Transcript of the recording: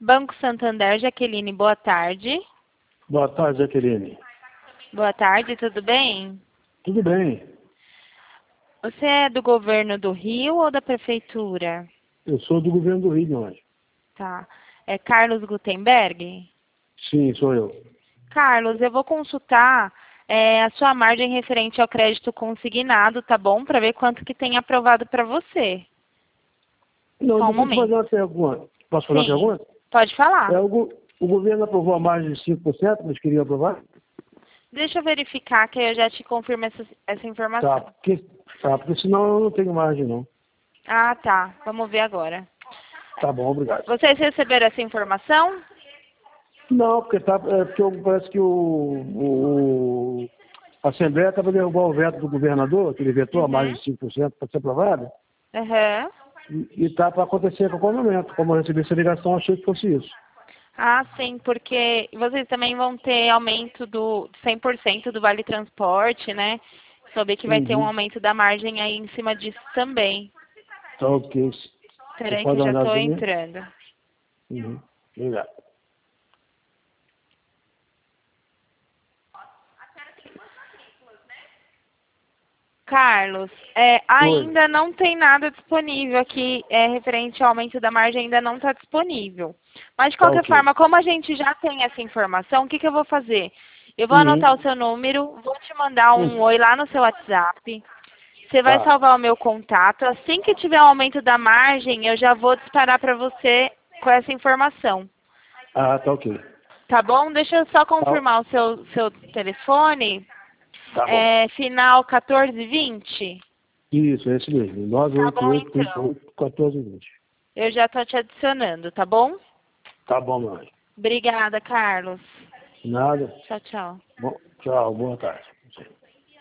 Banco Santander, Jaqueline, boa tarde. Boa tarde, Jaqueline. Boa tarde, tudo bem? Tudo bem. Você é do governo do Rio ou da prefeitura? Eu sou do governo do Rio, não é? Tá. É Carlos Gutenberg? Sim, sou eu. Carlos, eu vou consultar a sua margem referente ao crédito consignado, tá bom? Para ver quanto que tem aprovado para você. Não, Só um deixa eu te fazer momento. uma pergunta. Posso fazer uma Sim, pergunta? pode falar. O governo aprovou a margem de 5%, mas queria aprovar? Deixa eu verificar que eu já te confirmo essa informação. Porque senão eu não tenho margem, não. Ah, tá. Vamos ver agora. Tá bom, obrigado. Vocês receberam essa informação? Não, porque parece que a Assembleia estava derrubando o veto do governador, que ele vetou a margem de 5% para ser aprovada, Aham. e está para acontecer a qualquer momento. Como eu recebi essa ligação, achei que fosse isso. Ah, sim, porque vocês também vão ter aumento do 100% do Vale Transporte, né? Soube que vai ter um Uhum. aumento da margem aí em cima disso também. Tá ok. Você Peraí que pode eu dar já uma estou olhada pra mim? entrando. Uhum. Obrigado. Carlos, ainda não tem nada disponível aqui, referente ao aumento da margem, ainda não está disponível. Mas, de Tá qualquer ok. forma, como a gente já tem essa informação, o que que eu vou fazer? Eu vou anotar o Uhum. seu número, vou te mandar um oi lá no seu WhatsApp. Você vai Tá. salvar o meu contato. Assim que tiver o aumento da margem, eu já vou disparar para você com essa informação. Ah, tá ok. Tá bom? Deixa eu só Tá, confirmar o seu telefone. tá bom. Final 1420? Isso, é esse mesmo. Tá bom, então. 988-38-1420. Eu já tô te adicionando, tá bom? Tá bom, mãe. Obrigada, Carlos. Nada. Tchau, tchau. Bom, tchau, boa tarde.